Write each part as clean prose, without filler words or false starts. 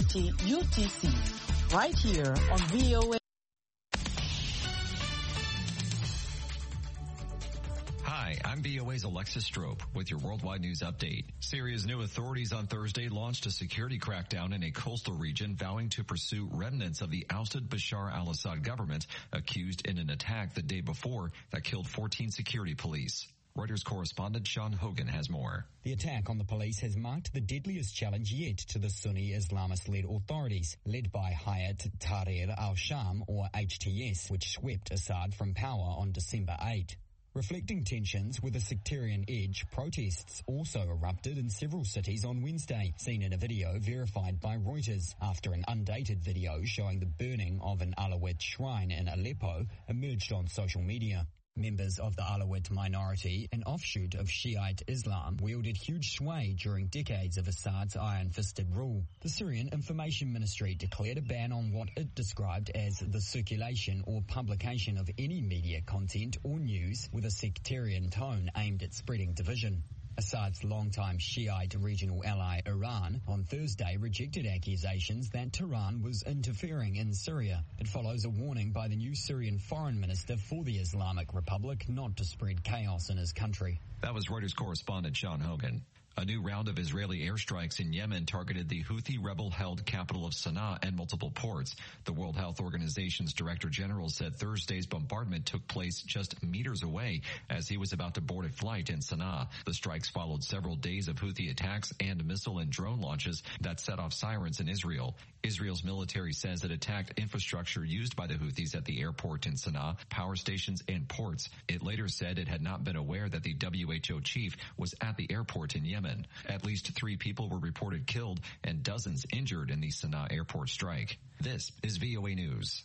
6:30 UTC, right here on VOA. Hi, I'm VOA's Alexis Strope with your worldwide news update. Syria's new authorities on Thursday launched a security crackdown in a coastal region, vowing to pursue remnants of the ousted Bashar al-Assad government, accused in an attack the day before that killed 14 security police. Reuters correspondent Sean Hogan has more. The attack on the police has marked the deadliest challenge yet to the Sunni Islamist-led authorities, led by Hayat Tahrir al-Sham, or HTS, which swept Assad from power on December 8. Reflecting tensions with a sectarian edge, protests also erupted in several cities on Wednesday, seen in a video verified by Reuters, after an undated video showing the burning of an Alawite shrine in Aleppo emerged on social media. Members of the Alawite minority, an offshoot of Shiite Islam, wielded huge sway during decades of Assad's iron-fisted rule. The Syrian Information Ministry declared a ban on what it described as the circulation or publication of any media content or news with a sectarian tone aimed at spreading division. Assad's longtime Shiite regional ally Iran on Thursday rejected accusations that Tehran was interfering in Syria. It follows a warning by the new Syrian foreign minister for the Islamic Republic not to spread chaos in his country. That was Reuters correspondent Sean Hogan. A new round of Israeli airstrikes in Yemen targeted the Houthi rebel-held capital of Sana'a and multiple ports. The World Health Organization's Director General said Thursday's bombardment took place just meters away as he was about to board a flight in Sana'a. The strikes followed several days of Houthi attacks and missile and drone launches that set off sirens in Israel. Israel's military says it attacked infrastructure used by the Houthis at the airport in Sana'a, power stations, and ports. It later said it had not been aware that the WHO chief was at the airport in Yemen. At least 3 people were reported killed and dozens injured in the Sana'a airport strike. This is VOA News.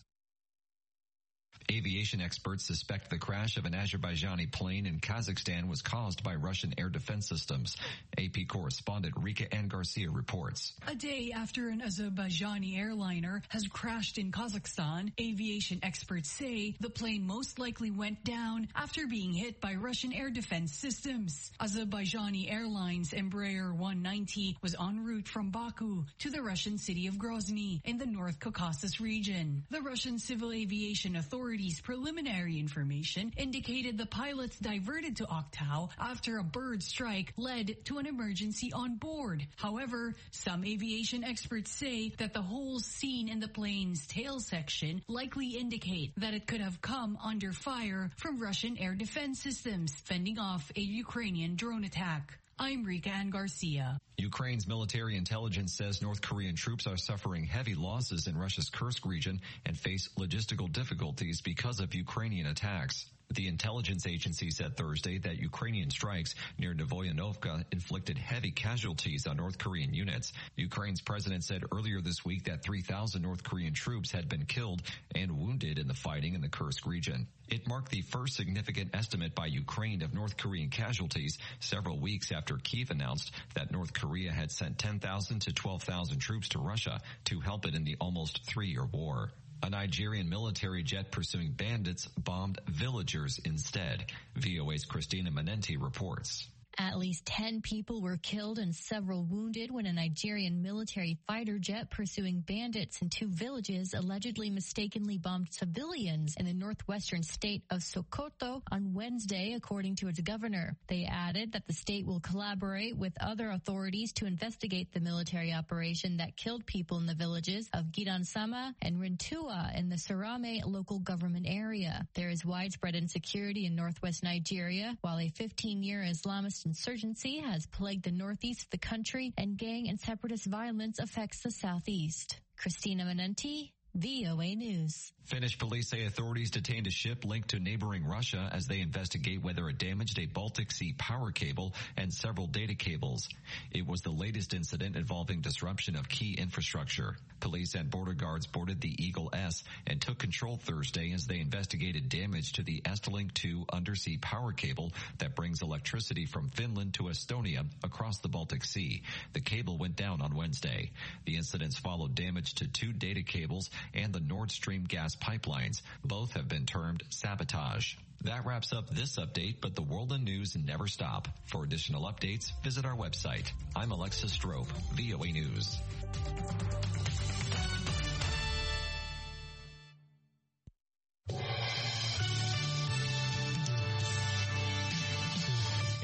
Aviation experts suspect the crash of an Azerbaijani plane in Kazakhstan was caused by Russian air defense systems. AP correspondent Rika Ann Garcia reports. A day after an Azerbaijani airliner has crashed in Kazakhstan, aviation experts say the plane most likely went down after being hit by Russian air defense systems. Azerbaijani Airlines Embraer 190 was en route from Baku to the Russian city of Grozny in the North Caucasus region. The Russian Civil Aviation Authority's preliminary information indicated the pilots diverted to Aktau after a bird strike led to an emergency on board. However, some aviation experts say that the holes seen in the plane's tail section likely indicate that it could have come under fire from Russian air defense systems, fending off a Ukrainian drone attack. I'm Rika Ann Garcia. Ukraine's military intelligence says North Korean troops are suffering heavy losses in Russia's Kursk region and face logistical difficulties because of Ukrainian attacks. The intelligence agency said Thursday that Ukrainian strikes near Novoyanovka inflicted heavy casualties on North Korean units. Ukraine's president said earlier this week that 3,000 North Korean troops had been killed and wounded in the fighting in the Kursk region. It marked the first significant estimate by Ukraine of North Korean casualties several weeks after Kyiv announced that North Korea had sent 10,000 to 12,000 troops to Russia to help it in the almost 3-year war. A Nigerian military jet pursuing bandits bombed villagers instead. VOA's Christina Manenti reports. At least 10 people were killed and several wounded when a Nigerian military fighter jet pursuing bandits in 2 villages allegedly mistakenly bombed civilians in the northwestern state of Sokoto on Wednesday, according to its governor. They added that the state will collaborate with other authorities to investigate the military operation that killed people in the villages of Gidansama and Rintua in the Sarame local government area. There is widespread insecurity in northwest Nigeria, while a 15-year Islamist insurgency has plagued the northeast of the country, and gang and separatist violence affects the southeast. Christina Manenti, VOA News. Finnish police say authorities detained a ship linked to neighboring Russia as they investigate whether it damaged a Baltic Sea power cable and several data cables. It was the latest incident involving disruption of key infrastructure. Police and border guards boarded the Eagle S and took control Thursday as they investigated damage to the Estlink 2 undersea power cable that brings electricity from Finland to Estonia across the Baltic Sea. The cable went down on Wednesday. The incidents followed damage to 2 data cables and the Nord Stream gas pipelines. Both have been termed sabotage. That wraps up this update, but the world and news never stop. For additional updates, visit our website. I'm Alexis Strope, VOA News.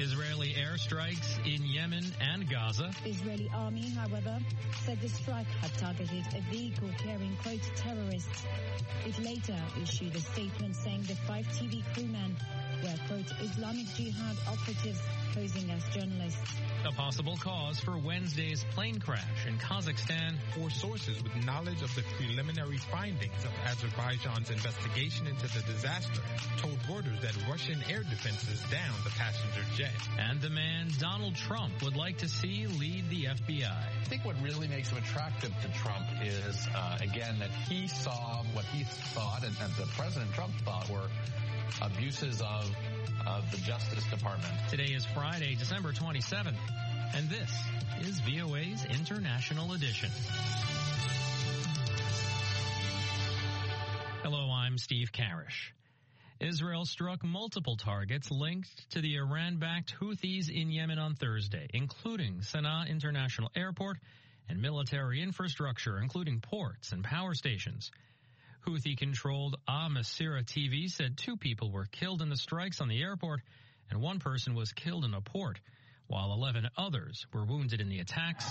Israeli airstrikes in Yemen and Gaza. The Israeli army, however, said the strike had targeted a vehicle carrying, quote, terrorists. It later issued a statement saying the 5 TV crewmen were, quote, Islamic Jihad operatives posing as journalists. A possible cause for Wednesday's plane crash in Kazakhstan. 4 sources with knowledge of the preliminary findings of Azerbaijan's investigation into the disaster told Reuters that Russian air defenses downed the passenger jet. And the man Donald Trump would like to see lead the FBI. I think what really makes him attractive to Trump is, again, that he saw what he thought and the President Trump thought were abuses of the Justice Department. Today is Friday, December 27th, and this is VOA's International Edition. Hello, I'm Steve Karish. Israel struck multiple targets linked to the Iran-backed Houthis in Yemen on Thursday, including Sana'a International Airport and military infrastructure, including ports and power stations. Houthi-controlled Al-Masirah TV said 2 people were killed in the strikes on the airport and 1 person was killed in a port, while 11 others were wounded in the attacks.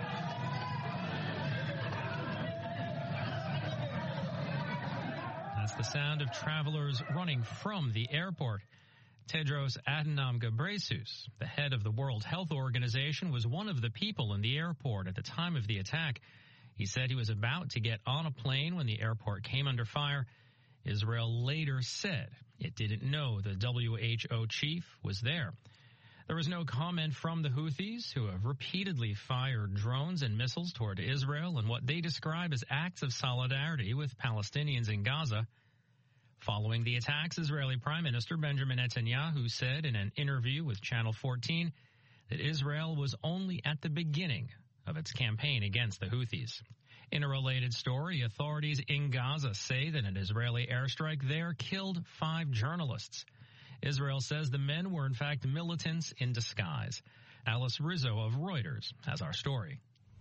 That's the sound of travelers running from the airport. Tedros Adhanom Ghebreyesus, the head of the World Health Organization, was one of the people in the airport at the time of the attack. He said he was about to get on a plane when the airport came under fire. Israel later said it didn't know the WHO chief was there. There was no comment from the Houthis, who have repeatedly fired drones and missiles toward Israel in what they describe as acts of solidarity with Palestinians in Gaza. Following the attacks, Israeli Prime Minister Benjamin Netanyahu said in an interview with Channel 14 that Israel was only at the beginning of its campaign against the Houthis. In a related story, authorities in Gaza say that an Israeli airstrike there killed 5 journalists. Israel says the men were in fact militants in disguise. Alice Rizzo of Reuters has our story.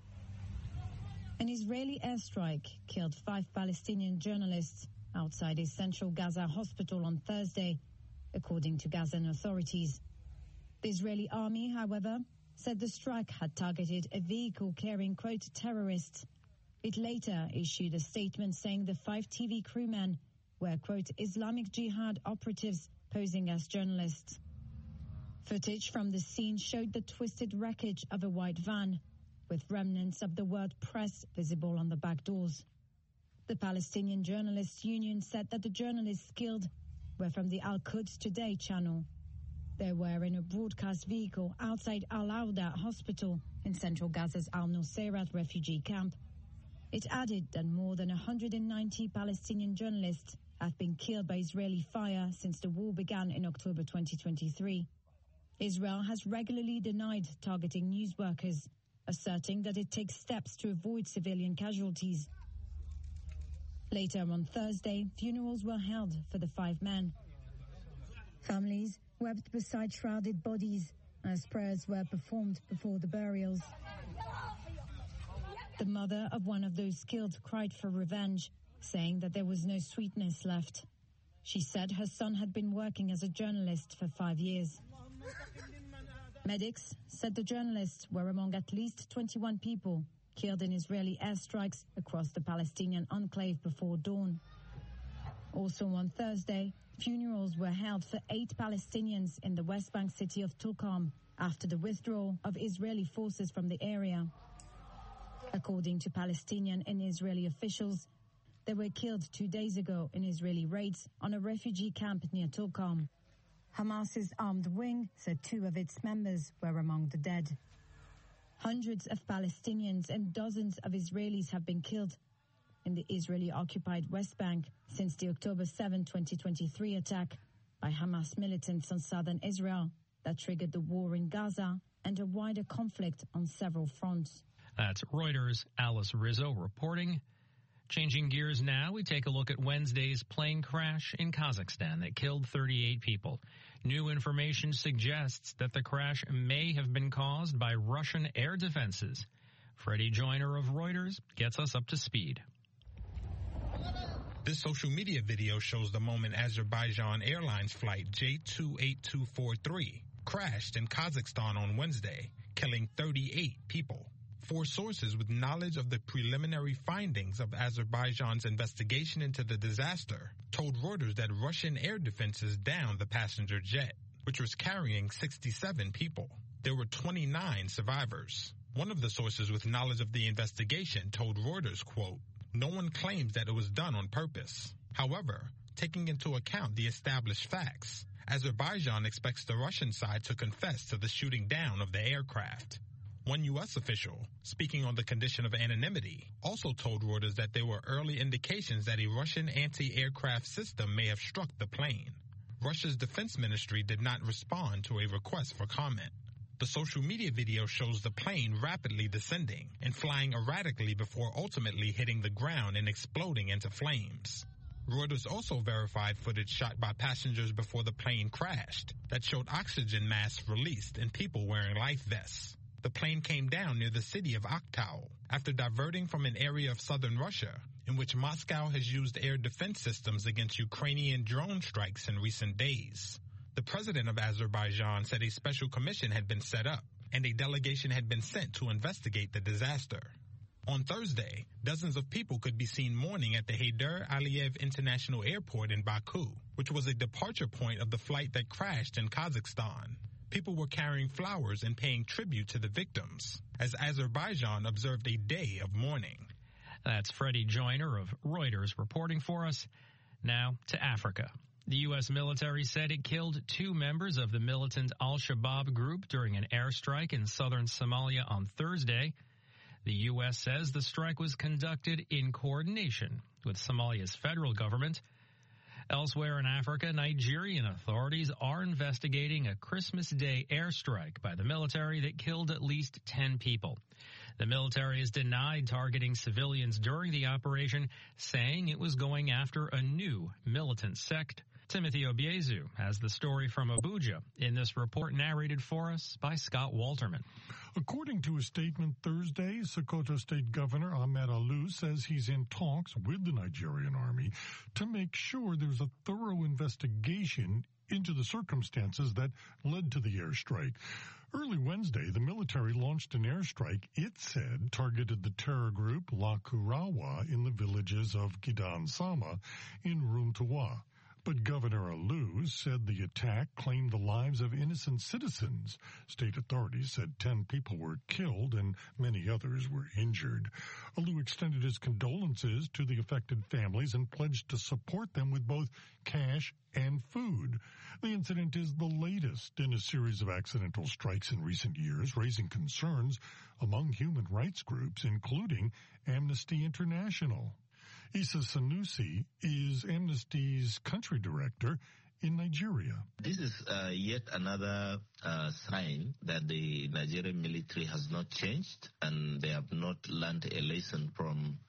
An Israeli airstrike killed 5 Palestinian journalists outside a central Gaza hospital on Thursday, according to Gazan authorities. The Israeli army, however, said the strike had targeted a vehicle carrying, quote, terrorists. It later issued a statement saying the 5 TV crewmen were, quote, Islamic Jihad operatives posing as journalists. Footage from the scene showed the twisted wreckage of a white van, with remnants of the word press visible on the back doors. The Palestinian Journalists Union said that the journalists killed were from the Al-Quds Today channel. They were in a broadcast vehicle outside Al-Awda Hospital in central Gaza's Al-Nusayrat refugee camp. It added that more than 190 Palestinian journalists have been killed by Israeli fire since the war began in October 2023. Israel has regularly denied targeting news workers, asserting that it takes steps to avoid civilian casualties. Later on Thursday, funerals were held for the 5 men. Families wept beside shrouded bodies as prayers were performed before the burials. The mother of one of those killed cried for revenge, saying that there was no sweetness left. She said her son had been working as a journalist for 5 years. Medics said the journalists were among at least 21 people killed in Israeli airstrikes across the Palestinian enclave before dawn. Also on Thursday, funerals were held for 8 Palestinians in the West Bank city of Tulkarm after the withdrawal of Israeli forces from the area. According to Palestinian and Israeli officials, they were killed 2 days ago in Israeli raids on a refugee camp near Tulkarm. Hamas's armed wing said 2 of its members were among the dead. Hundreds of Palestinians and dozens of Israelis have been killed in the Israeli-occupied West Bank since the October 7, 2023 attack by Hamas militants on southern Israel that triggered the war in Gaza and a wider conflict on several fronts. That's Reuters' Alice Rizzo reporting. Changing gears now, we take a look at Wednesday's plane crash in Kazakhstan that killed 38 people. New information suggests that the crash may have been caused by Russian air defenses. Freddie Joyner of Reuters gets us up to speed. This social media video shows the moment Azerbaijan Airlines flight J28243 crashed in Kazakhstan on Wednesday, killing 38 people. 4 sources with knowledge of the preliminary findings of Azerbaijan's investigation into the disaster told Reuters that Russian air defenses downed the passenger jet, which was carrying 67 people. There were 29 survivors. One of the sources with knowledge of the investigation told Reuters, quote, "No one claims that it was done on purpose. However, taking into account the established facts, Azerbaijan expects the Russian side to confess to the shooting down of the aircraft." One U.S. official, speaking on the condition of anonymity, also told Reuters that there were early indications that a Russian anti-aircraft system may have struck the plane. Russia's defense ministry did not respond to a request for comment. The social media video shows the plane rapidly descending and flying erratically before ultimately hitting the ground and exploding into flames. Reuters also verified footage shot by passengers before the plane crashed that showed oxygen masks released and people wearing life vests. The plane came down near the city of Aktau after diverting from an area of southern Russia in which Moscow has used air defense systems against Ukrainian drone strikes in recent days. The president of Azerbaijan said a special commission had been set up and a delegation had been sent to investigate the disaster. On Thursday, dozens of people could be seen mourning at the Heydar Aliyev International Airport in Baku, which was a departure point of the flight that crashed in Kazakhstan. People were carrying flowers and paying tribute to the victims, as Azerbaijan observed a day of mourning. That's Freddie Joyner of Reuters reporting for us. Now to Africa. The U.S. military said it killed 2 members of the militant Al-Shabaab group during an airstrike in southern Somalia on Thursday. The U.S. says the strike was conducted in coordination with Somalia's federal government. Elsewhere in Africa, Nigerian authorities are investigating a Christmas Day airstrike by the military that killed at least 10 people. The military has denied targeting civilians during the operation, saying it was going after a new militant sect. Timothy Obiezu has the story from Abuja in this report narrated for us by Scott Walterman. According to a statement Thursday, Sokoto State Governor Ahmed Alou says he's in talks with the Nigerian army to make sure there's a thorough investigation into the circumstances that led to the airstrike. Early Wednesday, the military launched an airstrike it said targeted the terror group Lakurawa in the villages of Kidansama in Runtuwa. But Governor Alou said the attack claimed the lives of innocent citizens. State authorities said 10 people were killed and many others were injured. Alou extended his condolences to the affected families and pledged to support them with both cash and food. The incident is the latest in a series of accidental strikes in recent years, raising concerns among human rights groups, including Amnesty International. Issa Sanusi is Amnesty's country director in Nigeria. This is yet another sign that the Nigerian military has not changed and they have not learned a lesson from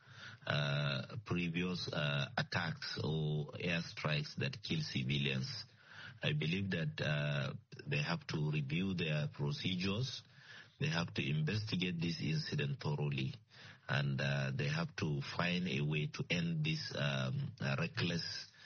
previous attacks or airstrikes that kill civilians. I believe that they have to review their procedures. They have to investigate this incident thoroughly. And they have to find a way to end this reckless,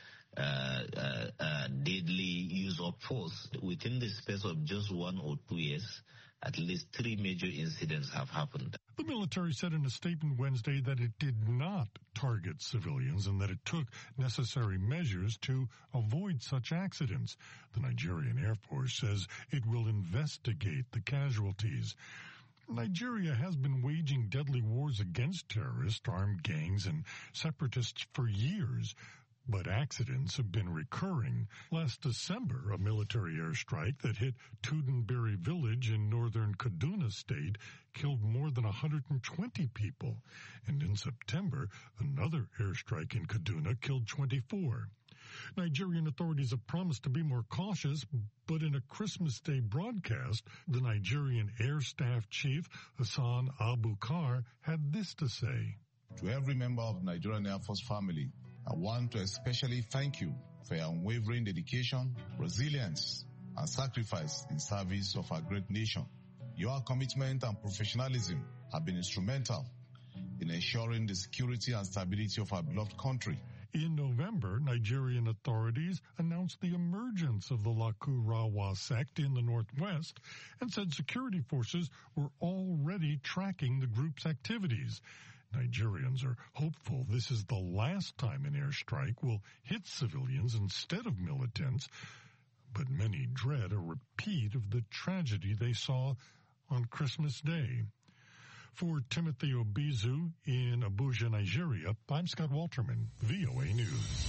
deadly use of force. Within the space of just 1 or 2 years, at least 3 major incidents have happened. The military said in a statement Wednesday that it did not target civilians and that it took necessary measures to avoid such accidents. The Nigerian Air Force says it will investigate the casualties. Nigeria has been waging deadly wars against terrorists, armed gangs, and separatists for years, but accidents have been recurring. Last December, a military airstrike that hit Tudunbiri village in northern Kaduna State killed more than 120 people. And in September, another airstrike in Kaduna killed 24. Nigerian authorities have promised to be more cautious, but in a Christmas Day broadcast, the Nigerian Air Staff Chief, Hassan Abukar, had this to say. To every member of the Nigerian Air Force family, I want to especially thank you for your unwavering dedication, resilience, and sacrifice in service of our great nation. Your commitment and professionalism have been instrumental in ensuring the security and stability of our beloved country. In November, Nigerian authorities announced the emergence of the Lakurawa sect in the northwest and said security forces were already tracking the group's activities. Nigerians are hopeful this is the last time an airstrike will hit civilians instead of militants, but many dread a repeat of the tragedy they saw on Christmas Day. For Timothy Obizu in Abuja, Nigeria, I'm Scott Walterman, VOA News.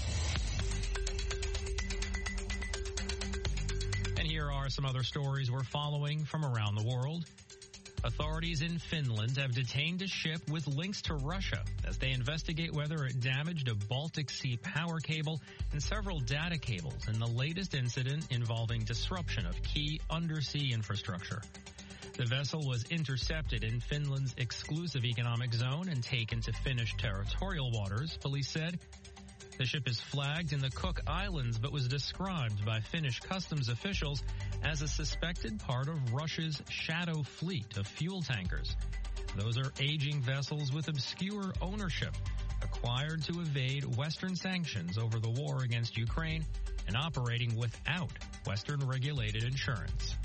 And here are some other stories we're following from around the world. Authorities in Finland have detained a ship with links to Russia as they investigate whether it damaged a Baltic Sea power cable and several data cables in the latest incident involving disruption of key undersea infrastructure. The vessel was intercepted in Finland's exclusive economic zone and taken to Finnish territorial waters, police said. The ship is flagged in the Cook Islands but was described by Finnish customs officials as a suspected part of Russia's shadow fleet of fuel tankers. Those are aging vessels with obscure ownership, acquired to evade Western sanctions over the war against Ukraine and operating without Western-regulated insurance.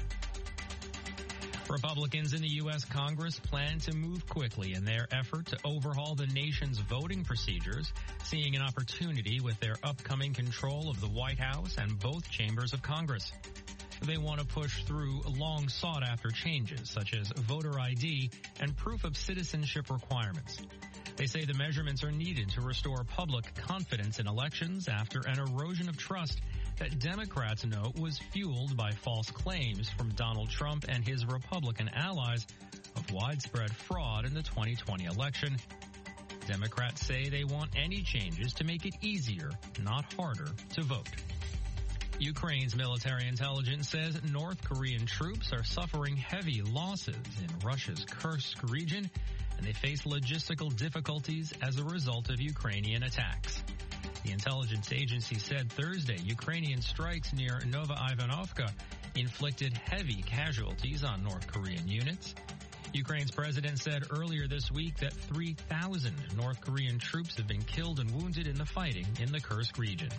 Republicans in the U.S. Congress plan to move quickly in their effort to overhaul the nation's voting procedures, seeing an opportunity with their upcoming control of the White House and both chambers of Congress. They want to push through long sought-after changes, such as voter ID and proof of citizenship requirements. They say the measurements are needed to restore public confidence in elections after an erosion of trust that Democrats note was fueled by false claims from Donald Trump and his Republican allies of widespread fraud in the 2020 election. Democrats say they want any changes to make it easier, not harder, to vote. Ukraine's military intelligence says North Korean troops are suffering heavy losses in Russia's Kursk region, and they face logistical difficulties as a result of Ukrainian attacks. The intelligence agency said Thursday Ukrainian strikes near Nova-Ivanovka inflicted heavy casualties on North Korean units. Ukraine's president said earlier this week that 3,000 North Korean troops have been killed and wounded in the fighting in the Kursk region.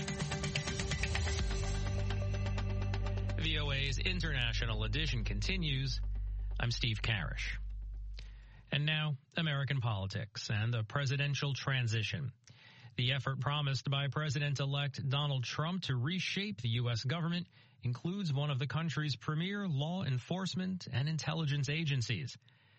VOA's International Edition continues. I'm Steve Karish. And now, American politics and the presidential transition. The effort promised by President-elect Donald Trump to reshape the U.S. government includes one of the country's premier law enforcement and intelligence agencies.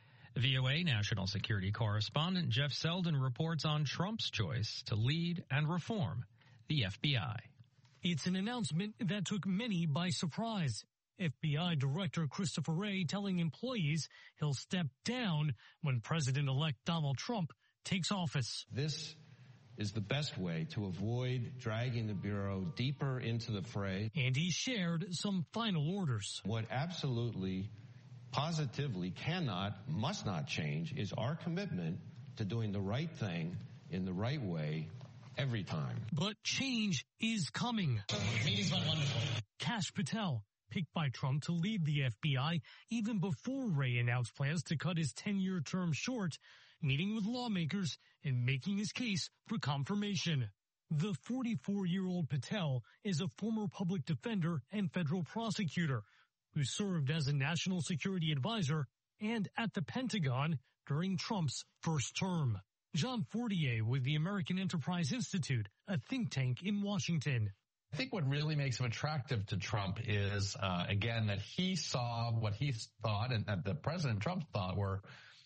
VOA national security correspondent Jeff Selden reports on Trump's choice to lead and reform the FBI. It's an announcement that took many by surprise. FBI Director Christopher Wray telling employees he'll step down when President-elect Donald Trump takes office. This is the best way to avoid dragging the Bureau deeper into the fray. And he shared some final orders. What absolutely, positively must not change is our commitment to doing the right thing in the right way every time. But change is coming. Meetings went wonderful. Kash Patel, picked by Trump to lead the FBI even before Wray announced plans to cut his 10-year term short, meeting with lawmakers and making his case for confirmation. The 44-year-old Patel is a former public defender and federal prosecutor who served as a national security advisor and at the Pentagon during Trump's first term. Jean Fortier with the American Enterprise Institute, a think tank in Washington. I think what really makes him attractive to Trump is, again, that he saw what he thought and that President Trump thought were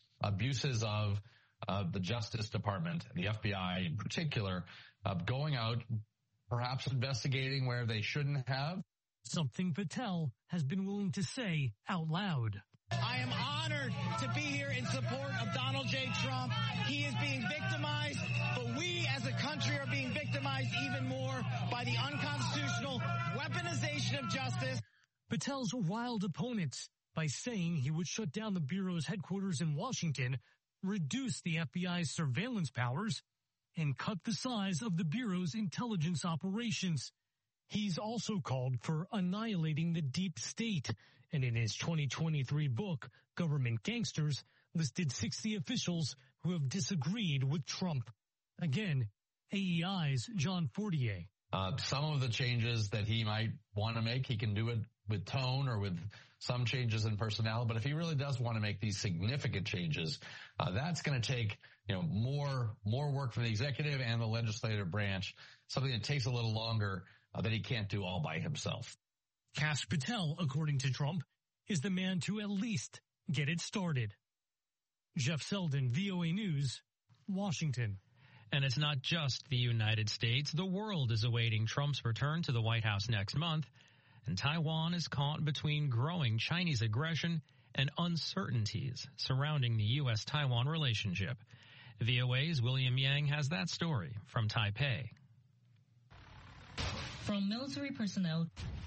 abuses of the Justice Department, the FBI in particular, going out, perhaps investigating where they shouldn't have. Something Patel has been willing to say out loud. I am honored to be here in support of Donald J. Trump. He is being victimized, but we as a country are being victimized even more by the unconstitutional weaponization of justice. Patel's riled opponents by saying he would shut down the Bureau's headquarters in Washington, reduce the FBI's surveillance powers, and cut the size of the Bureau's intelligence operations. He's also called for annihilating the deep state, and in his 2023 book, Government Gangsters, listed 60 officials who have disagreed with Trump. Again, AEI's John Fortier. Some of the changes that he might want to make, he can do it with tone or with some changes in personnel. But if he really does want to make these significant changes, that's going to take, more work from the executive and the legislative branch, something that takes a little longer that he can't do all by himself. Kash Patel, according to Trump, is the man to at least get it started. Jeff Selden, VOA News, Washington. And it's not just the United States. The world is awaiting Trump's return to the White House next month. And Taiwan is caught between growing Chinese aggression and uncertainties surrounding the U.S.-Taiwan relationship. VOA's William Yang has that story from Taipei. From military personnel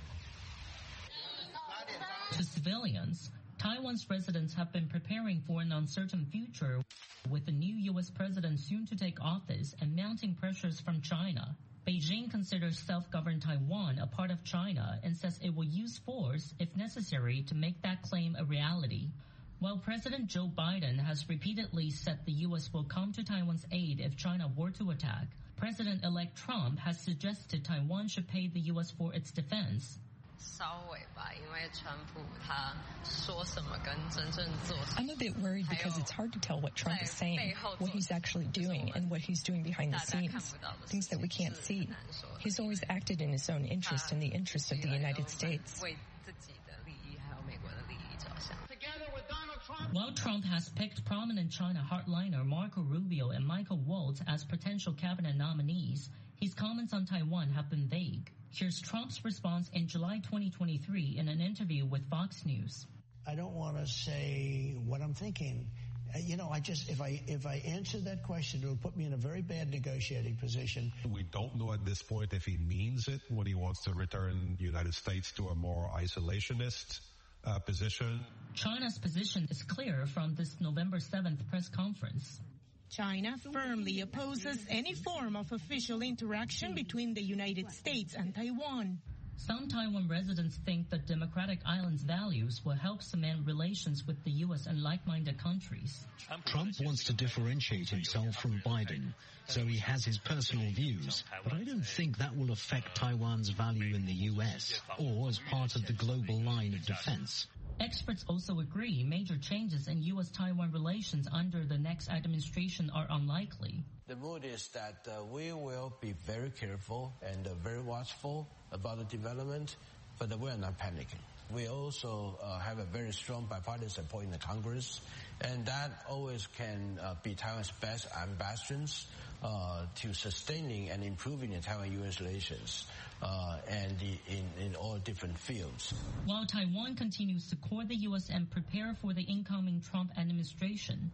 to civilians, Taiwan's residents have been preparing for an uncertain future with the new U.S. president soon to take office and mounting pressures from China. Beijing considers self-governed Taiwan a part of China and says it will use force if necessary to make that claim a reality. While President Joe Biden has repeatedly said the U.S. will come to Taiwan's aid if China were to attack, President-elect Trump has suggested Taiwan should pay the U.S. for its defense. I'm a bit worried because it's hard to tell what Trump is saying, what he's actually doing, and what he's doing behind the scenes, things that we can't see. He's always acted in his own interest and the interest of the United States. While Trump has picked prominent China hardliner Marco Rubio and Michael Waltz as potential cabinet nominees, his comments on Taiwan have been vague. Here's Trump's response in July 2023 in an interview with Fox News. I don't want to say what I'm thinking. If I answer that question, it will put me in a very bad negotiating position. We don't know at this point if he means it when he wants to return the United States to a more isolationist position. China's position is clear from this November 7th press conference. China firmly opposes any form of official interaction between the United States and Taiwan. Some Taiwan residents think the democratic island's values will help cement relations with the U.S. and like-minded countries. Trump wants to differentiate himself from Biden, so he has his personal views, but I don't think that will affect Taiwan's value in the U.S. or as part of the global line of defense. Experts also agree major changes in U.S.-Taiwan relations under the next administration are unlikely. The mood is that we will be very careful and very watchful about the development, but we're not panicking. We also have a very strong bipartisan support in the Congress, and that always can be Taiwan's best bastions to sustaining and improving the Taiwan-U.S. relations and in all different fields. While Taiwan continues to court the U.S. and prepare for the incoming Trump administration,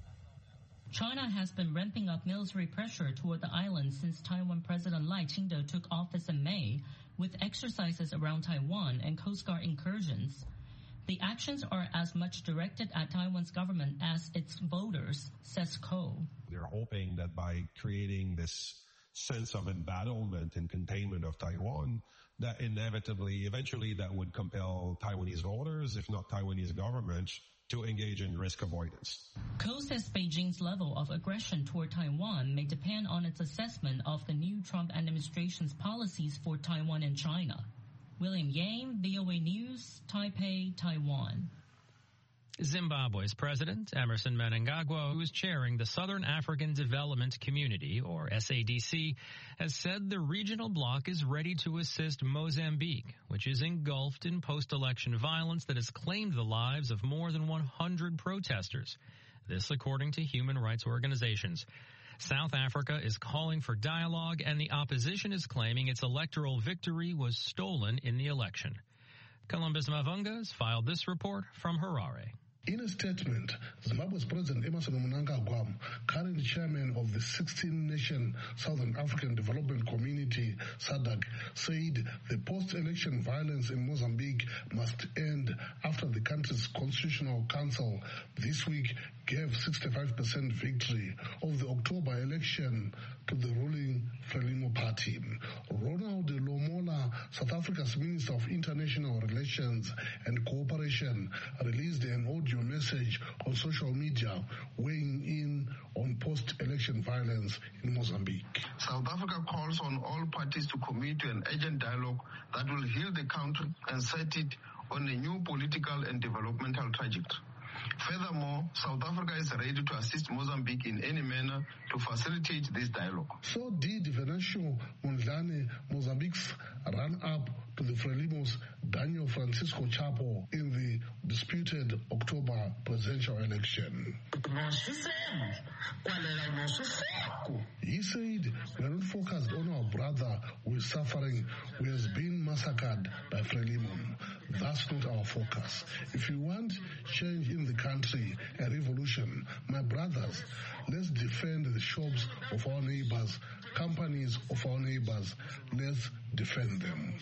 China has been ramping up military pressure toward the island since Taiwan President Lai Ching-te took office in May, with exercises around Taiwan and Coast Guard incursions. The actions are as much directed at Taiwan's government as its voters, says Ko. They're hoping that by creating this sense of embattlement and containment of Taiwan, that eventually that would compel Taiwanese voters, if not Taiwanese government, to engage in risk avoidance. Ko says Beijing's level of aggression toward Taiwan may depend on its assessment of the new Trump administration's policies for Taiwan and China. William Yang, VOA News, Taipei, Taiwan. Zimbabwe's president, Emmerson Mnangagwa, who is chairing the Southern African Development Community, or SADC, has said the regional bloc is ready to assist Mozambique, which is engulfed in post-election violence that has claimed the lives of more than 100 protesters. This according to human rights organizations. South Africa is calling for dialogue, and the opposition is claiming its electoral victory was stolen in the election. Columbus Mavunga has filed this report from Harare. In a statement, Zimbabwe's President Emmerson Mnangagwa, current chairman of the 16-nation Southern African Development Community, SADC, said the post-election violence in Mozambique must end after the country's Constitutional Council this week gave 65% victory of the October election to the ruling Frelimo party. Ronald Lomola, South Africa's Minister of International Relations and Cooperation, released an audio message on social media weighing in on post-election violence in Mozambique. South Africa calls on all parties to commit to an urgent dialogue that will heal the country and set it on a new political and developmental trajectory. Furthermore, South Africa is ready to assist Mozambique in any manner to facilitate this dialogue. So did Venancio Mondlane, Mozambique's run-up to the Frelimos Daniel Francisco Chapo in the disputed October presidential election. He said, "We are not focused on our brother who is suffering, who has been massacred by Frelimo. That's not our focus. If you want change in the country, a revolution, my brothers, let's defend the shops of our neighbors, companies of our neighbors. Let's defend them."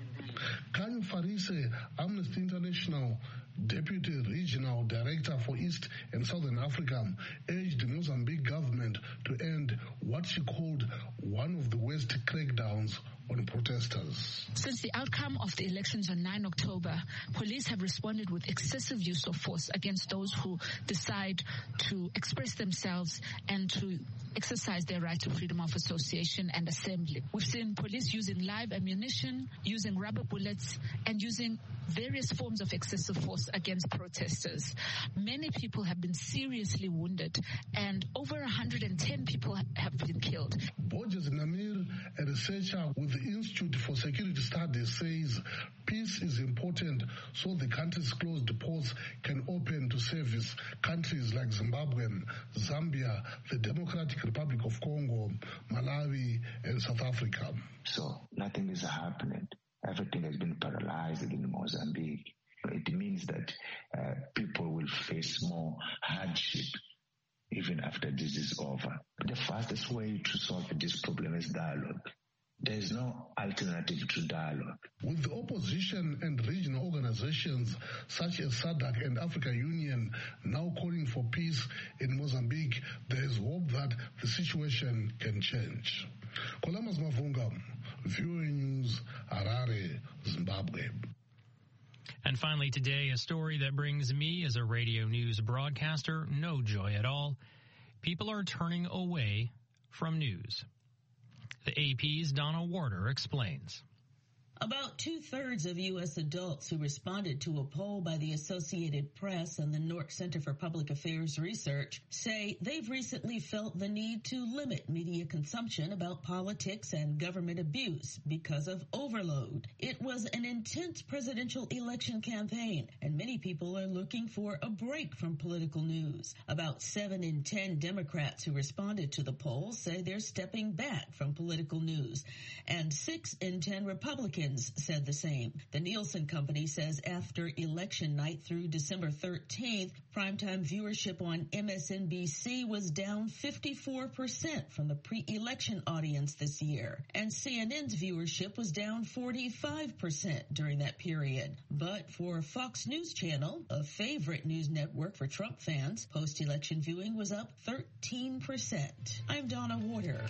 Khanyo Farise, Amnesty International Deputy Regional Director for East and Southern Africa, urged the Mozambique government to end what she called one of the worst crackdowns on protesters. Since the outcome of the elections on 9 October, police have responded with excessive use of force against those who decide to express themselves and to exercise their right to freedom of association and assembly. We've seen police using live ammunition, using rubber bullets, and using various forms of excessive force against protesters. Many people have been seriously wounded, and over 110 people have been killed. Borges Namir, a researcher with the Institute for Security Studies, says peace is important so the country's closed ports can open to service countries like Zimbabwe, Zambia, the Democratic Republic of Congo, Malawi, and South Africa. So nothing is happening. Everything has been paralyzed in Mozambique. It means that people will face more hardship even after this is over. The fastest way to solve this problem is dialogue. There is no alternative to dialogue. With the opposition and regional organizations such as SADC and African Union now calling for peace in Mozambique, there is hope that the situation can change. Kolamas Mavunga, VOA News, Harare, Zimbabwe. And finally today, a story that brings me as a radio news broadcaster no joy at all. People are turning away from news. The AP's Donna Warder explains. About 2/3 of U.S. adults who responded to a poll by the Associated Press and the Nork Center for Public Affairs Research say they've recently felt the need to limit media consumption about politics and government abuse because of overload. It was an intense presidential election campaign, and many people are looking for a break from political news. About 7 in 10 Democrats who responded to the poll say they're stepping back from political news, and 6 in 10 Republicans said the same. The Nielsen Company says after election night through December 13th, primetime viewership on MSNBC was down 54% from the pre-election audience this year, and CNN's viewership was down 45% during that period. But for Fox News Channel, a favorite news network for Trump fans, post-election viewing was up 13%. I'm Donna Warder.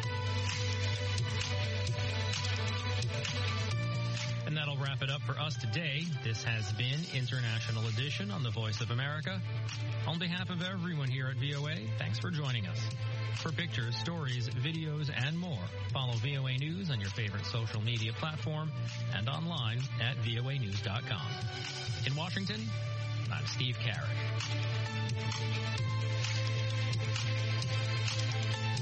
And that'll wrap it up for us today. This has been International Edition on the Voice of America. On behalf of everyone here at VOA, thanks for joining us. For pictures, stories, videos, and more, follow VOA News on your favorite social media platform and online at voanews.com. In Washington, I'm Steve Carrick.